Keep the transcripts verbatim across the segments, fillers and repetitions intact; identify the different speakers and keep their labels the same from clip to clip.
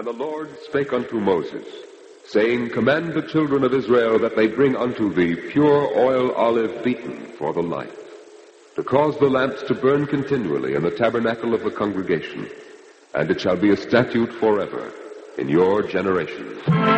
Speaker 1: And the Lord spake unto Moses, saying, Command the children of Israel that they bring unto thee pure oil olive beaten for the light, to cause the lamps to burn continually in the tabernacle of the congregation, and it shall be a statute forever in your generations.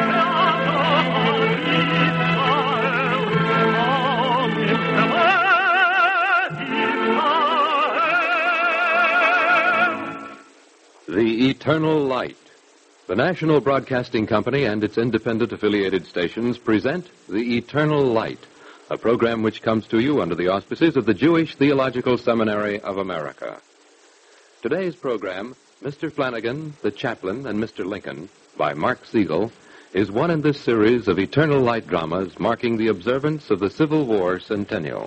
Speaker 2: The Eternal Light. The National Broadcasting Company and its independent affiliated stations present The Eternal Light, a program which comes to you under the auspices of the Jewish Theological Seminary of America. Today's program, Mister Flanagan, the Chaplain, and Mister Lincoln, by Mark Siegel, is one in this series of Eternal Light dramas marking the observance of the Civil War centennial.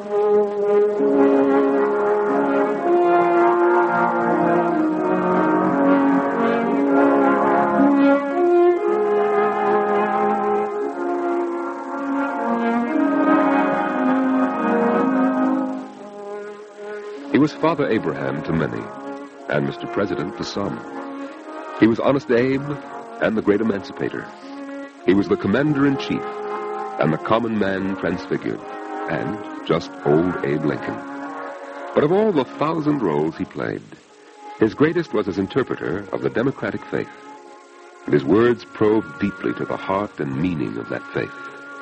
Speaker 1: He was Father Abraham to many, and Mister President to some. He was Honest Abe and the great emancipator. He was the commander-in-chief and the common man transfigured, and just old Abe Lincoln. But of all the thousand roles he played, his greatest was as interpreter of the democratic faith, and his words probed deeply to the heart and meaning of that faith.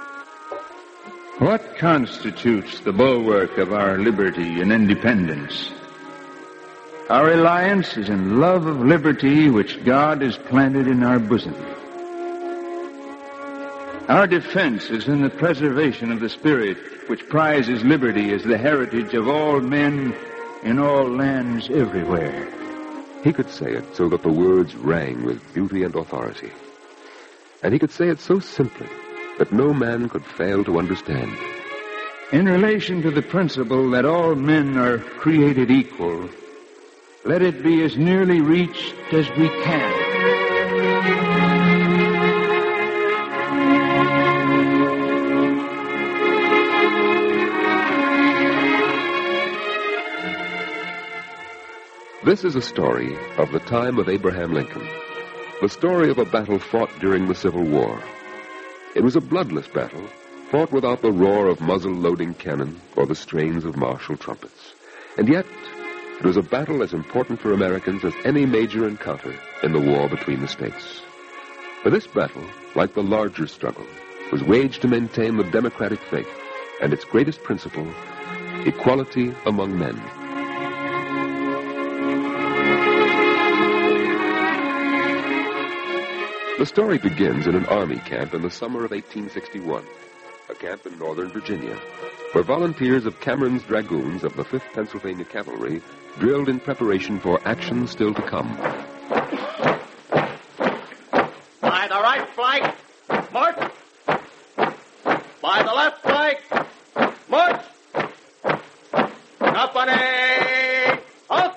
Speaker 3: What constitutes the bulwark of our liberty and independence? Our reliance is in love of liberty which God has planted in our bosom. Our defense is in the preservation of the spirit which prizes liberty as the heritage of all men in all lands everywhere.
Speaker 1: He could say it so that the words rang with beauty and authority. And he could say it so simply that no man could fail to understand.
Speaker 3: In relation to the principle that all men are created equal, let it be as nearly reached as we can.
Speaker 1: This is a story of the time of Abraham Lincoln, the story of a battle fought during the Civil War. It was a bloodless battle, fought without the roar of muzzle-loading cannon or the strains of martial trumpets. And yet, it was a battle as important for Americans as any major encounter in the war between the states. For this battle, like the larger struggle, was waged to maintain the democratic faith and its greatest principle, equality among men. The story begins in an army camp in the summer of eighteen sixty-one, a camp in northern Virginia, where volunteers of Cameron's Dragoons of the fifth Pennsylvania Cavalry drilled in preparation for action still to come.
Speaker 4: By the right flank, march! By the left flank, march! Company, halt!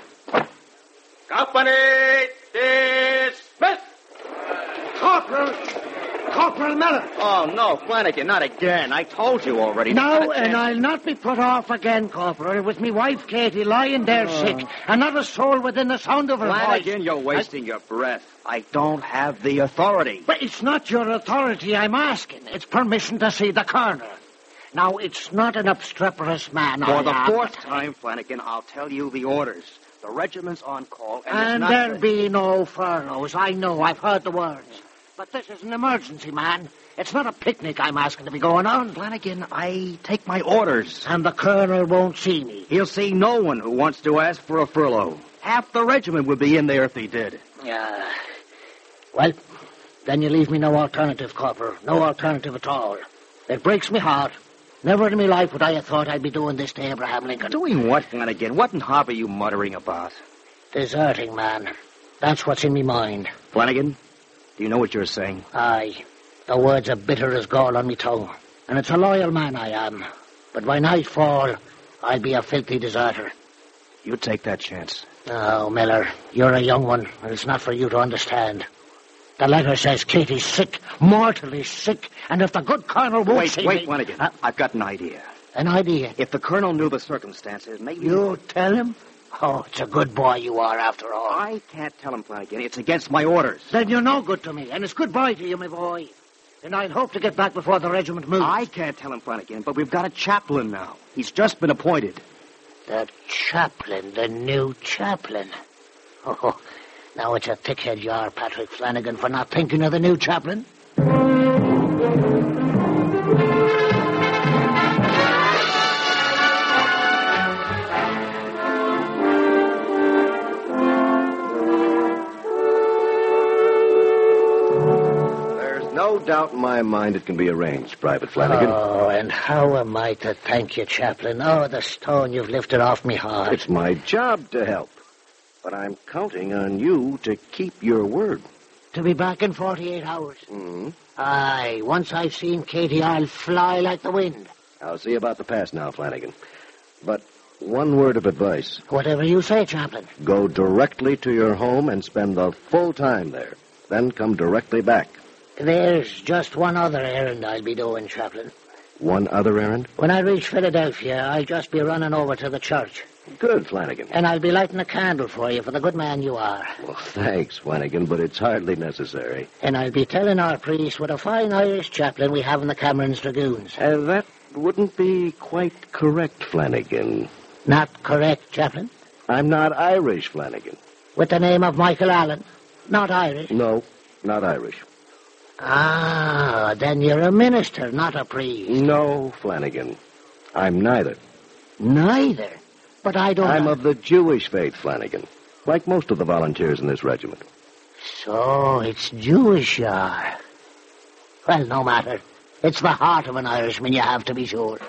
Speaker 4: Company, dismiss!
Speaker 5: Corporal! Corporal Mellon!
Speaker 4: Oh, no, Flanagan, not again. I told you already.
Speaker 5: No, and I'll not be put off again, Corporal. It was me wife, Katie, lying there
Speaker 4: Oh.
Speaker 5: sick, and not a soul within the sound of her
Speaker 4: Flanagan,
Speaker 5: voice.
Speaker 4: you're wasting your breath. I don't have the authority.
Speaker 5: But it's not your authority I'm asking. It's permission to see the colonel. Now, it's not an obstreperous man.
Speaker 4: For
Speaker 5: I
Speaker 4: the
Speaker 5: am.
Speaker 4: fourth time, Flanagan, I'll tell you the orders. The regiment's on call, and,
Speaker 5: And
Speaker 4: it's not...
Speaker 5: there'll be no furloughs. I know. I've heard the words. But this is an emergency, man. It's not a picnic I'm asking to be going on.
Speaker 4: Flanagan, I take my orders.
Speaker 5: And the colonel won't see me.
Speaker 4: He'll see no one who wants to ask for a furlough. Half the regiment would be in there if they did.
Speaker 5: Yeah. Well, then you leave me no alternative, Corporal. No alternative at all. It breaks me heart. Never in my life would I have thought I'd be doing this to Abraham Lincoln.
Speaker 4: Doing what, Flanagan? What in hob are you muttering about?
Speaker 5: Deserting, man. That's what's in me mind.
Speaker 4: Flanagan, do you know what you're saying?
Speaker 5: Aye. The words are bitter as gall on me tongue. And it's a loyal man I am. But by nightfall, I'll be a filthy deserter.
Speaker 4: You take that chance.
Speaker 5: Oh, Miller, you're a young one, and it's not for you to understand. The letter says Katie's sick, mortally sick, and if the good colonel won't
Speaker 4: Wait,
Speaker 5: see
Speaker 4: wait,
Speaker 5: me...
Speaker 4: Flanagan.
Speaker 5: Uh,
Speaker 4: I've got an idea.
Speaker 5: An idea?
Speaker 4: If the colonel knew the circumstances, maybe...
Speaker 5: You tell him? Oh, it's a good boy you are, after all.
Speaker 4: I can't tell him, Flanagan. It's against my orders.
Speaker 5: Then you're no good to me, and it's goodbye to you, my boy. And I'd hope to get back before the regiment moves.
Speaker 4: I can't tell him, Flanagan, but we've got a chaplain now. He's just been appointed.
Speaker 5: The chaplain, the new chaplain. Oh, now it's a thickhead you are, Patrick Flanagan, for not thinking of the new chaplain.
Speaker 6: No doubt in my mind it can be arranged, Private Flanagan.
Speaker 5: Oh, and how am I to thank you, Chaplain? Oh, the stone you've lifted off me heart.
Speaker 6: It's my job to help. But I'm counting on you to keep your word.
Speaker 5: To be back in forty-eight hours?
Speaker 6: Mm-hmm.
Speaker 5: Aye, once I've seen Katie, I'll fly like the wind.
Speaker 6: I'll see about the past now, Flanagan. But one word of advice.
Speaker 5: Whatever you say, Chaplain.
Speaker 6: Go directly to your home and spend the full time there. Then come directly back.
Speaker 5: There's just one other errand I'll be doing, Chaplain.
Speaker 6: One other errand?
Speaker 5: When I reach Philadelphia, I'll just be running over to the church.
Speaker 6: Good, Flanagan.
Speaker 5: And I'll be lighting a candle for you for the good man you are.
Speaker 6: Well, thanks, Flanagan, but it's hardly necessary.
Speaker 5: And I'll be telling our priest what a fine Irish chaplain we have in the Cameron's Dragoons.
Speaker 6: Uh, that wouldn't be quite correct, Flanagan.
Speaker 5: Not correct, Chaplain?
Speaker 6: I'm not Irish, Flanagan.
Speaker 5: With the name of Michael Allen? Not Irish?
Speaker 6: No, not Irish.
Speaker 5: Ah, then you're a minister, not a priest.
Speaker 6: No, Flanagan. I'm neither.
Speaker 5: Neither? But I don't...
Speaker 6: I'm of the Jewish faith, Flanagan, like most of the volunteers in this regiment.
Speaker 5: So, it's Jewish you are. Well, no matter. It's the heart of an Irishman you have to be sure.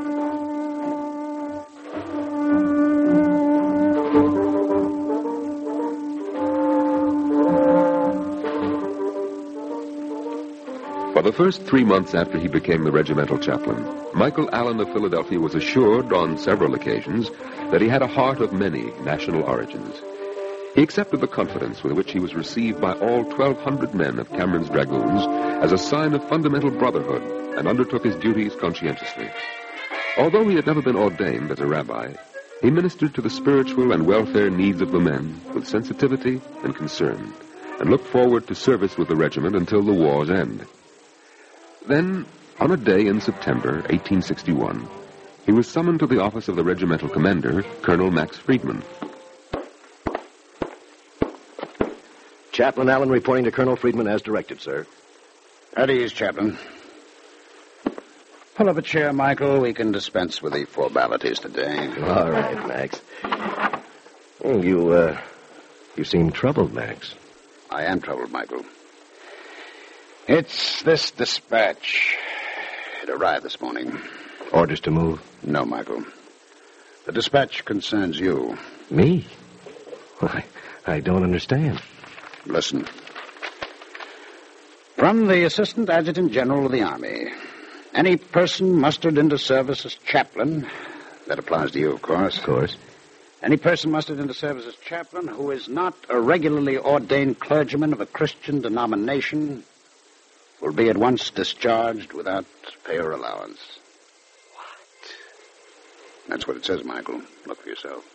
Speaker 1: For the first three months after he became the regimental chaplain, Michael Allen of Philadelphia was assured on several occasions that he had a heart of many national origins. He accepted the confidence with which he was received by all twelve hundred men of Cameron's Dragoons as a sign of fundamental brotherhood and undertook his duties conscientiously. Although he had never been ordained as a rabbi, he ministered to the spiritual and welfare needs of the men with sensitivity and concern, and looked forward to service with the regiment until the war's end. Then, on a day in September eighteen sixty-one, he was summoned to the office of the regimental commander, Colonel Max Friedman.
Speaker 6: Chaplain Allen reporting to Colonel Friedman as directed, sir.
Speaker 7: At ease, Chaplain. Pull up a chair, Michael. We can dispense with the formalities today.
Speaker 6: All right, Max. Oh, you, uh, you seem troubled, Max.
Speaker 7: I am troubled, Michael. It's this dispatch. It arrived this morning.
Speaker 6: Orders to move?
Speaker 7: No, Michael. The dispatch concerns you.
Speaker 6: Me? I, I don't understand.
Speaker 7: Listen. From the Assistant Adjutant General of the Army, any person mustered into service as chaplain, that applies to you, of course.
Speaker 6: Of course.
Speaker 7: Any person mustered into service as chaplain who is not a regularly ordained clergyman of a Christian denomination will be at once discharged without pay or allowance. What? That's what it says, Michael. Look for yourself.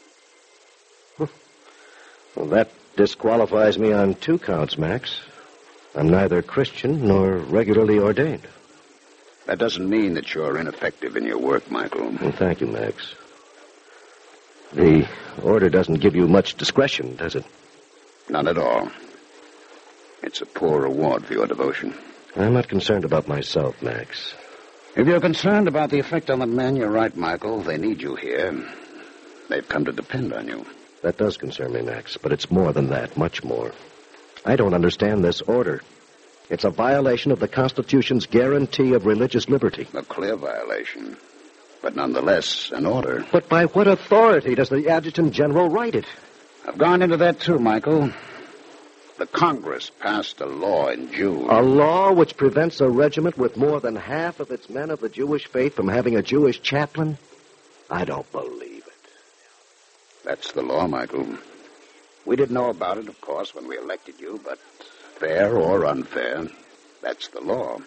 Speaker 6: Well, that disqualifies me on two counts, Max. I'm neither Christian nor regularly ordained.
Speaker 7: That doesn't mean that you're ineffective in your work, Michael.
Speaker 6: Well, thank you, Max. The order doesn't give you much discretion, does it?
Speaker 7: Not at all. It's a poor reward for your devotion.
Speaker 6: I'm not concerned about myself, Max.
Speaker 7: If you're concerned about the effect on the men, you're right, Michael. They need you here. They've come to depend on you.
Speaker 6: That does concern me, Max, but it's more than that, much more. I don't understand this order. It's a violation of the Constitution's guarantee of religious liberty.
Speaker 7: A clear violation, but nonetheless an order.
Speaker 6: But by what authority does the Adjutant General write it?
Speaker 7: I've gone into that too, Michael. The Congress passed a law in June.
Speaker 6: A law which prevents a regiment with more than half of its men of the Jewish faith from having a Jewish chaplain? I don't believe it.
Speaker 7: That's the law, Michael. We didn't know about it, of course, when we elected you, but fair or unfair, that's the law.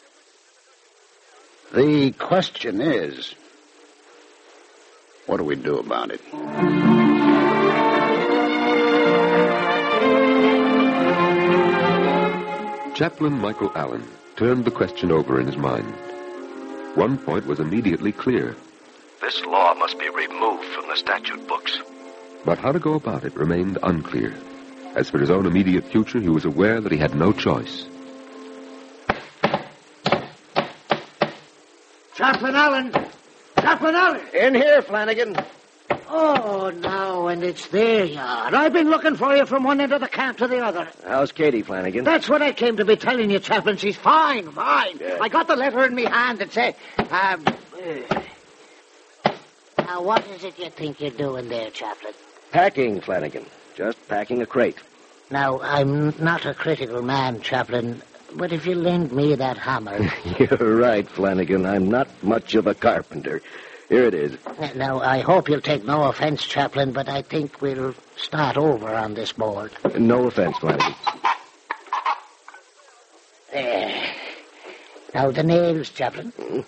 Speaker 7: The question is, what do we do about it?
Speaker 1: Chaplain Michael Allen turned the question over in his mind. One point was immediately clear.
Speaker 6: This law must be removed from the statute books.
Speaker 1: But how to go about it remained unclear. As for his own immediate future, he was aware that he had no choice.
Speaker 5: Chaplain Allen! Chaplain Allen!
Speaker 6: In here, Flanagan.
Speaker 5: Oh, now, and it's there you are. I've been looking for you from one end of the camp to the other.
Speaker 6: How's Katie, Flanagan?
Speaker 5: That's what I came to be telling you, Chaplain. She's fine, fine.
Speaker 6: Yeah.
Speaker 5: I got the letter in my hand that said... Um, uh, now, what is it you think you're doing there, Chaplain?
Speaker 6: Packing, Flanagan. Just packing a crate.
Speaker 5: Now, I'm not a critical man, Chaplain, but if you lend me that hammer...
Speaker 6: You're right, Flanagan. I'm not much of a carpenter. Here it is.
Speaker 5: Now, I hope you'll take no offense, Chaplain, but I think we'll start over on this board.
Speaker 6: No offense, Flanagan.
Speaker 5: There. Now, the nails, Chaplain.
Speaker 6: Mm.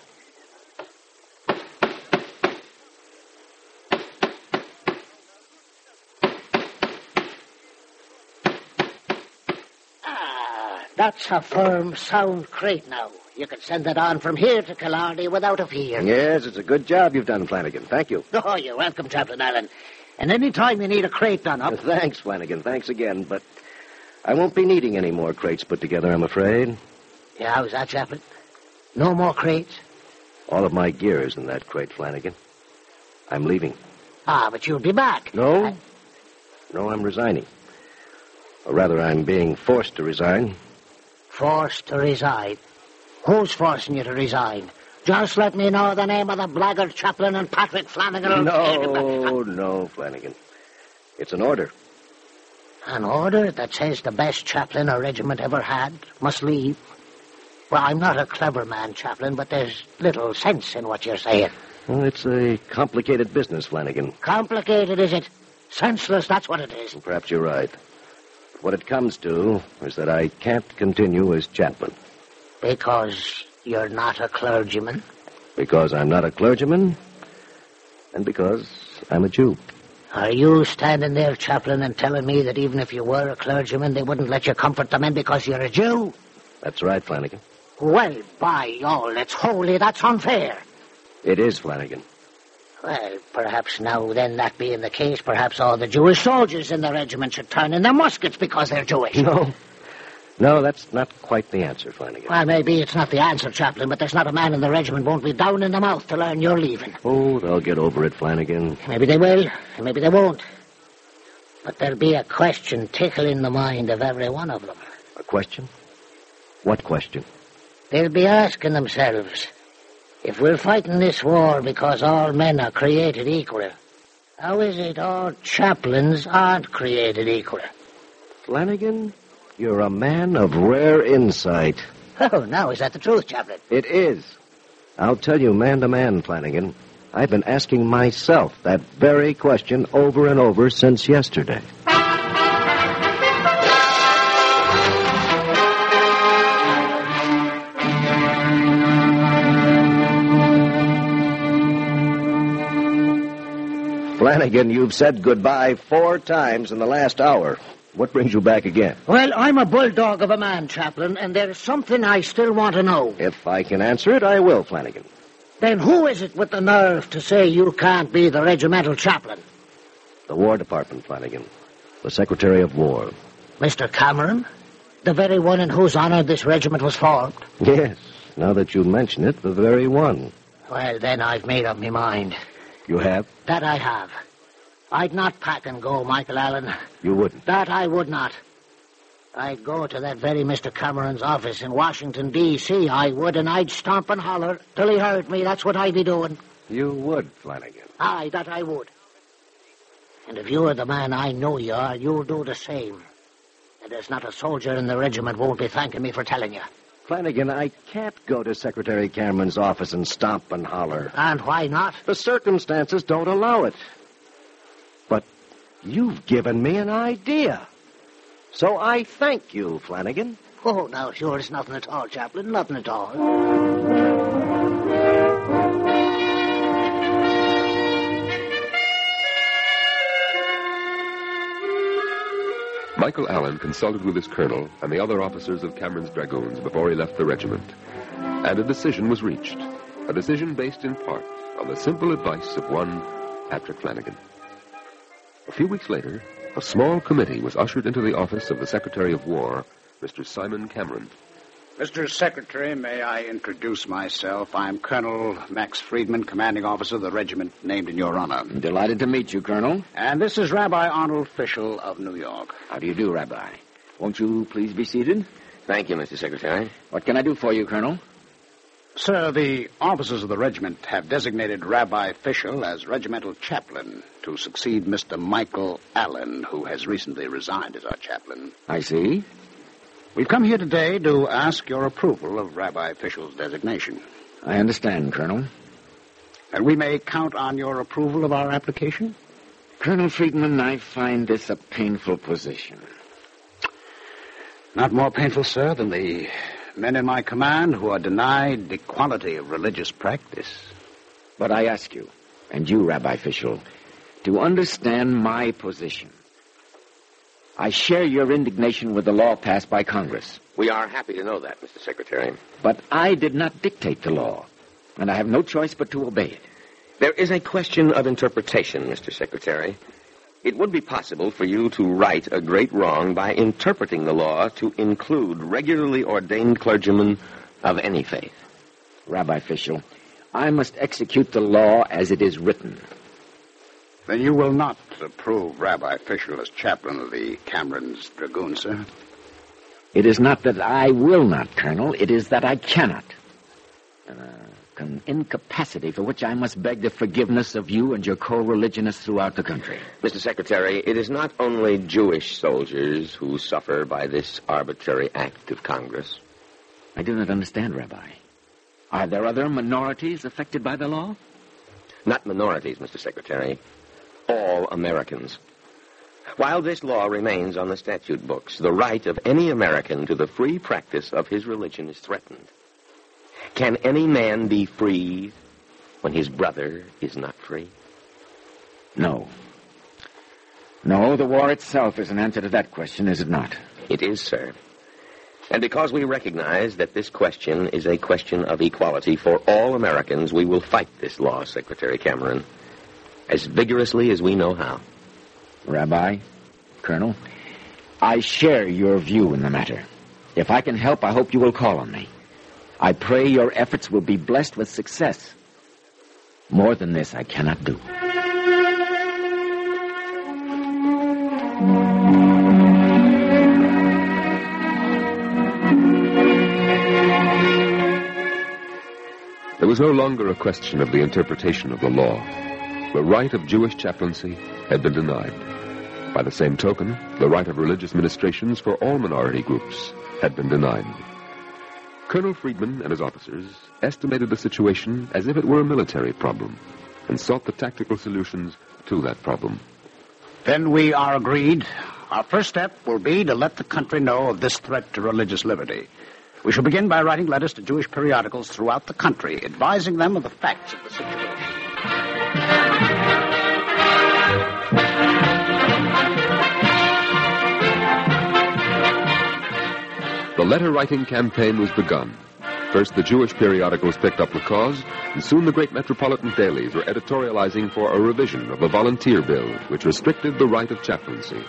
Speaker 5: Ah, that's a firm, sound crate now. You can send that on from here to Killarney without a fear.
Speaker 6: Yes, it's a good job you've done, Flanagan. Thank you.
Speaker 5: Oh, you're welcome, Chaplain Allen. And any time you need a crate done up...
Speaker 6: Thanks, Flanagan. Thanks again, but I won't be needing any more crates put together, I'm afraid.
Speaker 5: Yeah, how's that, Chaplain? No more crates?
Speaker 6: All of my gear is in that crate, Flanagan. I'm leaving.
Speaker 5: Ah, but you'll be back.
Speaker 6: No?
Speaker 5: I...
Speaker 6: No, I'm resigning. Or rather, I'm being forced to resign.
Speaker 5: Forced to resign? Who's forcing you to resign? Just let me know the name of the blackguard Chaplain and Patrick Flanagan.
Speaker 6: No, no, Flanagan. It's an order.
Speaker 5: An order that says the best chaplain a regiment ever had must leave? Well, I'm not a clever man, Chaplain, but there's little sense in what you're saying.
Speaker 6: Well, it's a complicated business, Flanagan.
Speaker 5: Complicated, is it? Senseless, that's what it is.
Speaker 6: Perhaps you're right. But what it comes to is that I can't continue as chaplain.
Speaker 5: Because you're not a clergyman?
Speaker 6: Because I'm not a clergyman, and because I'm a Jew.
Speaker 5: Are you standing there, Chaplain, and telling me that even if you were a clergyman, they wouldn't let you comfort the men because you're a Jew?
Speaker 6: That's right, Flanagan.
Speaker 5: Well, by all that's holy, that's unfair.
Speaker 6: It is, Flanagan.
Speaker 5: Well, perhaps now, then, that being the case, perhaps all the Jewish soldiers in the regiment should turn in their muskets because they're Jewish.
Speaker 6: No. No, that's not quite the answer, Flanagan.
Speaker 5: Well, maybe it's not the answer, Chaplain, but there's not a man in the regiment won't be down in the mouth to learn you're leaving.
Speaker 6: Oh, they'll get over it, Flanagan.
Speaker 5: Maybe they will, and maybe they won't. But there'll be a question tickling the mind of every one of them.
Speaker 6: A question? What question?
Speaker 5: They'll be asking themselves, if we're fighting this war because all men are created equal, how is it all chaplains aren't created equal?
Speaker 6: Flanagan, you're a man of rare insight.
Speaker 5: Oh, now, is that the truth, Chaplain?
Speaker 6: It is. I'll tell you man to man, Flanagan. I've been asking myself that very question over and over since yesterday. Flanagan, you've said goodbye four times in the last hour. What brings you back again?
Speaker 5: Well, I'm a bulldog of a man, Chaplain, and there's something I still want to know.
Speaker 6: If I can answer it, I will, Flanagan.
Speaker 5: Then who is it with the nerve to say you can't be the regimental chaplain?
Speaker 6: The War Department, Flanagan. The Secretary of War.
Speaker 5: Mister Cameron? The very one in whose honor this regiment was formed?
Speaker 6: Yes, now that you mention it, the very one.
Speaker 5: Well, then I've made up my mind.
Speaker 6: You have?
Speaker 5: That I have. I'd not pack and go, Michael Allen.
Speaker 6: You wouldn't?
Speaker 5: That I would not. I'd go to that very Mister Cameron's office in Washington, D C I would, and I'd stomp and holler till he heard me. That's what I'd be doing.
Speaker 6: You would, Flanagan.
Speaker 5: Aye, that I would. And if you're the man I know you are, you'll do the same. And there's not a soldier in the regiment won't be thanking me for telling you.
Speaker 6: Flanagan, I can't go to Secretary Cameron's office and stomp and holler.
Speaker 5: And why not?
Speaker 6: The circumstances don't allow it. But you've given me an idea. So I thank you, Flanagan.
Speaker 5: Oh, now, sure, it's nothing at all, Chaplain, nothing at all.
Speaker 1: Michael Allen consulted with his colonel and the other officers of Cameron's Dragoons before he left the regiment, and a decision was reached, a decision based in part on the simple advice of one Patrick Flanagan. A few weeks later, a small committee was ushered into the office of the Secretary of War, Mister Simon Cameron.
Speaker 7: Mister Secretary, may I introduce myself? I'm Colonel Max Friedman, commanding officer of the regiment named in your honor.
Speaker 8: Delighted to meet you, Colonel.
Speaker 7: And this is Rabbi Arnold Fischel of New York.
Speaker 8: How do you do, Rabbi? Won't you please be seated?
Speaker 9: Thank you, Mister Secretary.
Speaker 8: What can I do for you, Colonel?
Speaker 7: Sir, the officers of the regiment have designated Rabbi Fischel as regimental chaplain to succeed Mister Michael Allen, who has recently resigned as our chaplain.
Speaker 8: I see.
Speaker 7: We've come here today to ask your approval of Rabbi Fischel's designation.
Speaker 8: I understand, Colonel.
Speaker 7: And we may count on your approval of our application?
Speaker 8: Colonel Friedman, I find this a painful position.
Speaker 7: Not more painful, sir, than the men in my command who are denied equality of religious practice.
Speaker 8: But I ask you, and you, Rabbi Fischel, to understand my position. I share your indignation with the law passed by Congress.
Speaker 9: We are happy to know that, Mister Secretary.
Speaker 8: But I did not dictate the law, and I have no choice but to obey it.
Speaker 9: There is a question of interpretation, Mister Secretary. It would be possible for you to right a great wrong by interpreting the law to include regularly ordained clergymen of any faith.
Speaker 8: Rabbi Fischel, I must execute the law as it is written.
Speaker 7: Then you will not approve Rabbi Fischel as chaplain of the Cameron's Dragoons, sir?
Speaker 8: It is not that I will not, Colonel. It is that I cannot. Uh, an incapacity for which I must beg the forgiveness of you and your co-religionists throughout the country.
Speaker 9: Mister Secretary, it is not only Jewish soldiers who suffer by this arbitrary act of Congress.
Speaker 8: I do not understand, Rabbi. Are there other minorities affected by the law?
Speaker 9: Not minorities, Mister Secretary. All Americans. While this law remains on the statute books, the right of any American to the free practice of his religion is threatened. Can any man be free when his brother is not free?
Speaker 8: No. No, the war itself is an answer to that question, is it not?
Speaker 9: It is, sir. And because we recognize that this question is a question of equality for all Americans, we will fight this law, Secretary Cameron, as vigorously as we know how.
Speaker 8: Rabbi, Colonel, I share your view in the matter. If I can help, I hope you will call on me. I pray your efforts will be blessed with success. More than this, I cannot do.
Speaker 1: There was no longer a question of the interpretation of the law. The right of Jewish chaplaincy had been denied. By the same token, the right of religious ministrations for all minority groups had been denied. Colonel Friedman and his officers estimated the situation as if it were a military problem and sought the tactical solutions to that problem.
Speaker 7: Then we are agreed. Our first step will be to let the country know of this threat to religious liberty. We shall begin by writing letters to Jewish periodicals throughout the country, advising them of the facts of the situation.
Speaker 1: The letter-writing campaign was begun. First, the Jewish periodicals picked up the cause, and soon the great metropolitan dailies were editorializing for a revision of the volunteer bill, which restricted the right of chaplaincy.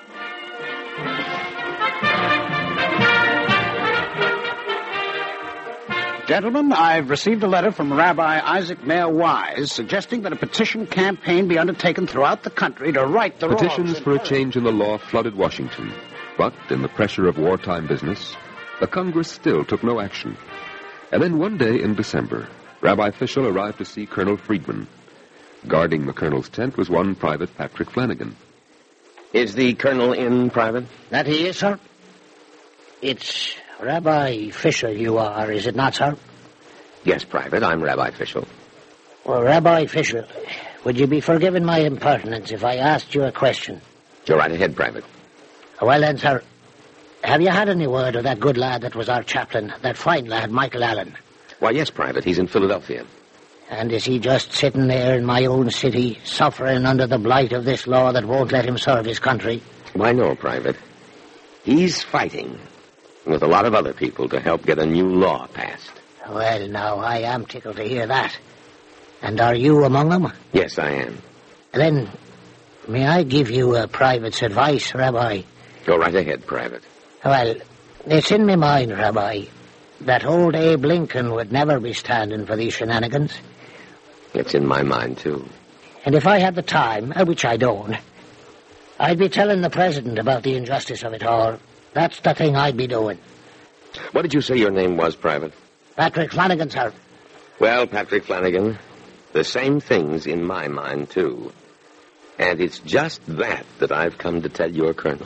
Speaker 7: Gentlemen, I've received a letter from Rabbi Isaac Mayer Wise suggesting that a petition campaign be undertaken throughout the country to right the wrongs.
Speaker 1: Petitions for a change in the law flooded Washington. But in the pressure of wartime business, the Congress still took no action. And then one day in December, Rabbi Fischel arrived to see Colonel Friedman. Guarding the colonel's tent was one Private Patrick Flanagan.
Speaker 9: Is the colonel in, Private?
Speaker 5: That he is, sir. It's Rabbi Fischel you are, is it not, sir?
Speaker 9: Yes, Private, I'm Rabbi Fischel.
Speaker 5: Well, Rabbi Fischel, would you be forgiven my impertinence if I asked you a question?
Speaker 9: Go right ahead, Private.
Speaker 5: Well then, sir, have you had any word of that good lad that was our chaplain, that fine lad, Michael Allen?
Speaker 9: Why, yes, Private, he's in Philadelphia.
Speaker 5: And is he just sitting there in my own city, suffering under the blight of this law that won't let him serve his country?
Speaker 9: Why, no, Private. He's fighting with a lot of other people to help get a new law passed.
Speaker 5: Well, now, I am tickled to hear that. And are you among them?
Speaker 9: Yes, I am.
Speaker 5: Then, may I give you a private's advice, Rabbi?
Speaker 9: Go right ahead, Private.
Speaker 5: Well, it's in my mind, Rabbi, that old Abe Lincoln would never be standing for these shenanigans.
Speaker 9: It's in my mind, too.
Speaker 5: And if I had the time, uh, which I don't, I'd be telling the president about the injustice of it all. That's the thing I'd be doing.
Speaker 9: What did you say your name was, Private?
Speaker 5: Patrick Flanagan, sir.
Speaker 9: Well, Patrick Flanagan, the same thing's in my mind, too. And it's just that that I've come to tell your colonel.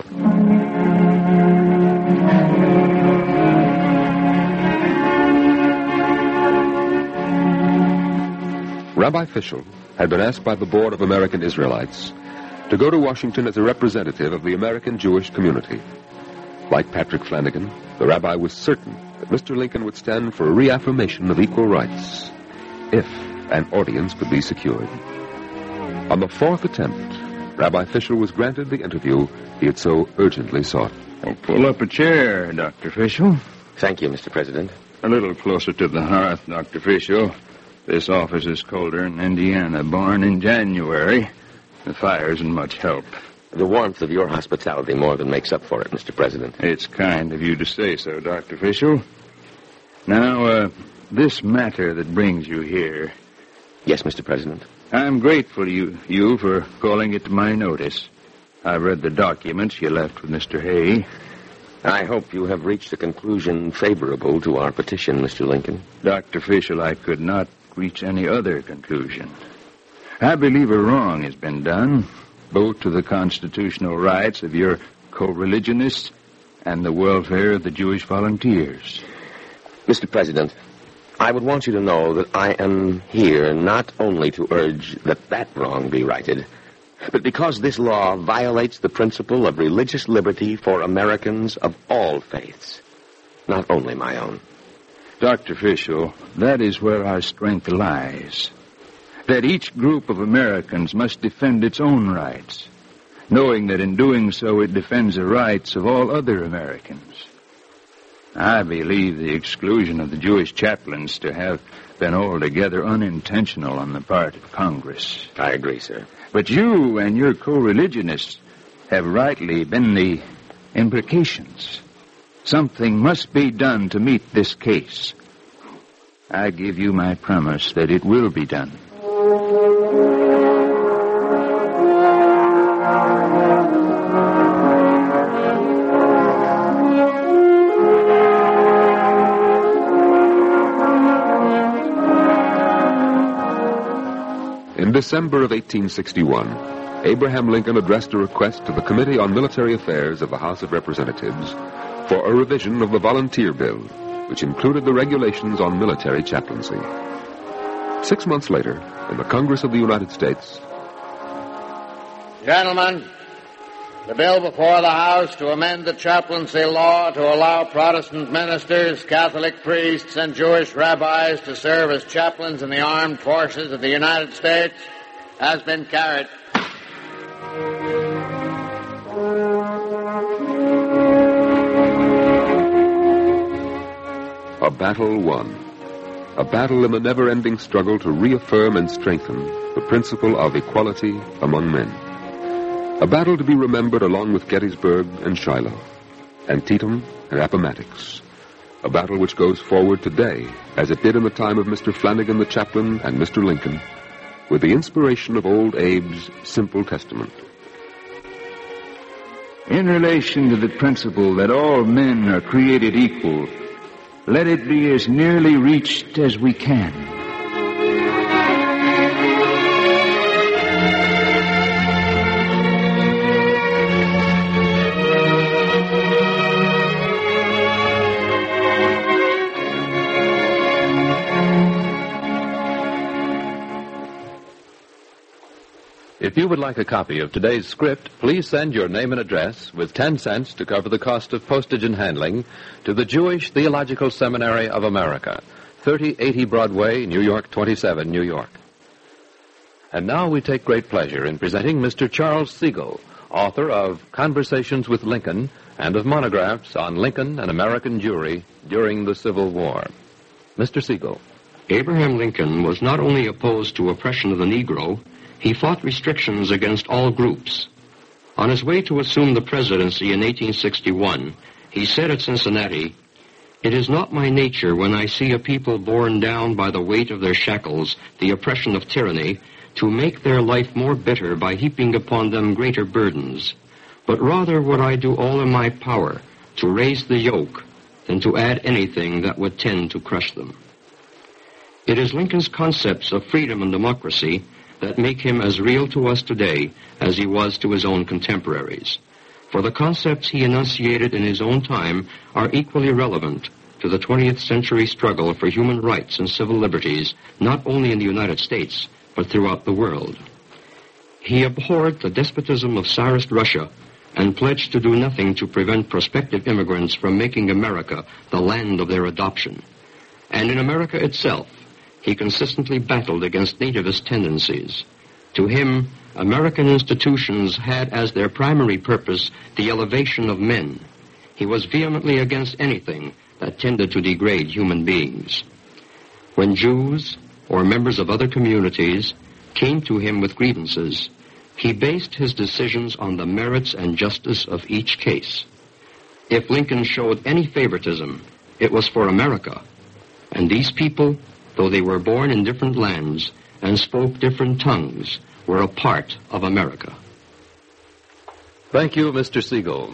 Speaker 1: Rabbi Fischel had been asked by the Board of American Israelites to go to Washington as a representative of the American Jewish community. Like Patrick Flanagan, the rabbi was certain that Mister Lincoln would stand for a reaffirmation of equal rights if an audience could be secured. On the fourth attempt, Rabbi Fischel was granted the interview he had so urgently sought.
Speaker 3: Oh, pull up a chair, Doctor Fischel.
Speaker 9: Thank you, Mister President.
Speaker 3: A little closer to the hearth, Doctor Fischel. This office is colder in Indiana, born in January. The fire isn't much help.
Speaker 9: The warmth of your hospitality more than makes up for it, Mister President.
Speaker 3: It's kind of you to say so, Doctor Fischel. Now, uh, this matter that brings you here.
Speaker 9: Yes, Mister President.
Speaker 3: I'm grateful to you, you for calling it to my notice. I've read the documents you left with Mister Hay.
Speaker 9: I hope you have reached a conclusion favorable to our petition, Mister Lincoln.
Speaker 3: Doctor Fischel, I could not reach any other conclusion. I believe a wrong has been done, both to the constitutional rights of your co-religionists and the welfare of the Jewish volunteers.
Speaker 9: Mister President, I would want you to know that I am here not only to urge that that wrong be righted, but because this law violates the principle of religious liberty for Americans of all faiths, not only my own.
Speaker 3: Doctor Fischel, that is where our strength lies. That each group of Americans must defend its own rights, knowing that in doing so it defends the rights of all other Americans. I believe the exclusion of the Jewish chaplains to have been altogether unintentional on the part of Congress.
Speaker 9: I agree, sir.
Speaker 3: But you and your co-religionists have rightly been the implications. Something must be done to meet this case. I give you my promise that it will be done.
Speaker 1: In December of eighteen sixty-one, Abraham Lincoln addressed a request to the Committee on Military Affairs of the House of Representatives for a revision of the Volunteer Bill, which included the regulations on military chaplaincy. Six months later, in the Congress of the United States...
Speaker 10: Gentlemen, the bill before the House to amend the chaplaincy law to allow Protestant ministers, Catholic priests, and Jewish rabbis to serve as chaplains in the armed forces of the United States has been carried.
Speaker 1: A battle won. A battle in the never-ending struggle to reaffirm and strengthen the principle of equality among men. A battle to be remembered along with Gettysburg and Shiloh, Antietam and Appomattox. A battle which goes forward today, as it did in the time of Mister Flanagan the chaplain and Mister Lincoln, with the inspiration of old Abe's simple testament.
Speaker 3: In relation to the principle that all men are created equal, let it be as nearly reached as we can.
Speaker 2: If you would like a copy of today's script, please send your name and address with ten cents to cover the cost of postage and handling to the Jewish Theological Seminary of America, thirty eighty Broadway, New York twenty-seven, New York. And now we take great pleasure in presenting Mister Charles Siegel, author of Conversations with Lincoln, and of monographs on Lincoln and American Jewry during the Civil War. Mister Siegel.
Speaker 11: Abraham Lincoln was not only opposed to oppression of the Negro, he fought restrictions against all groups. On his way to assume the presidency in eighteen sixty-one, he said at Cincinnati, "It is not my nature when I see a people borne down by the weight of their shackles, the oppression of tyranny, to make their life more bitter by heaping upon them greater burdens. But rather would I do all in my power to raise the yoke than to add anything that would tend to crush them." It is Lincoln's concepts of freedom and democracy that make him as real to us today as he was to his own contemporaries. For the concepts he enunciated in his own time are equally relevant to the twentieth century struggle for human rights and civil liberties, not only in the United States, but throughout the world. He abhorred the despotism of Tsarist Russia and pledged to do nothing to prevent prospective immigrants from making America the land of their adoption. And in America itself, he consistently battled against nativist tendencies. To him, American institutions had as their primary purpose the elevation of men. He was vehemently against anything that tended to degrade human beings. When Jews or members of other communities came to him with grievances, he based his decisions on the merits and justice of each case. If Lincoln showed any favoritism, it was for America, and these people, though they were born in different lands and spoke different tongues, were a part of America.
Speaker 2: Thank you, Mister Siegel.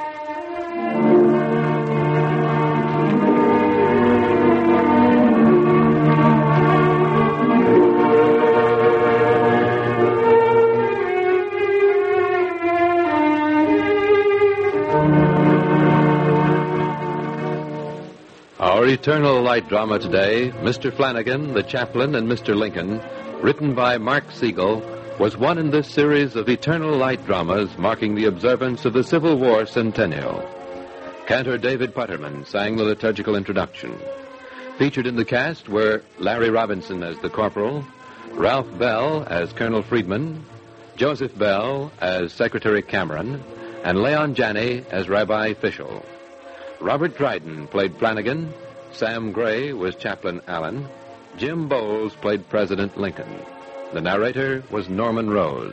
Speaker 2: Our Eternal Light drama today, Mister Flanagan, the Chaplain, and Mister Lincoln, written by Mark Siegel, was one in this series of Eternal Light dramas marking the observance of the Civil War centennial. Cantor David Putterman sang the liturgical introduction. Featured in the cast were Larry Robinson as the Corporal, Ralph Bell as Colonel Friedman, Joseph Bell as Secretary Cameron, and Leon Janney as Rabbi Fischel. Robert Dryden played Flanagan, Sam Gray was Chaplain Allen, Jim Bowles played President Lincoln. The narrator was Norman Rose.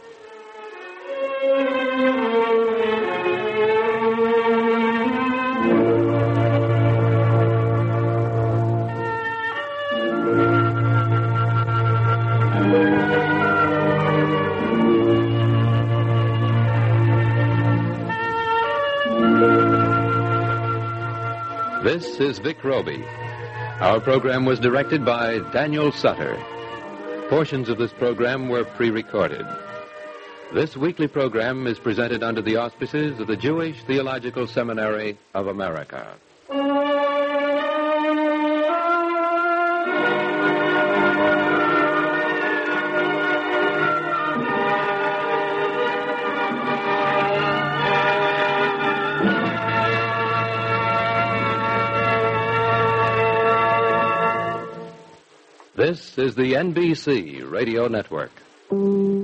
Speaker 2: This is Vic Roby. Our program was directed by Daniel Sutter. Portions of this program were pre-recorded. This weekly program is presented under the auspices of the Jewish Theological Seminary of America. This is the N B C Radio Network.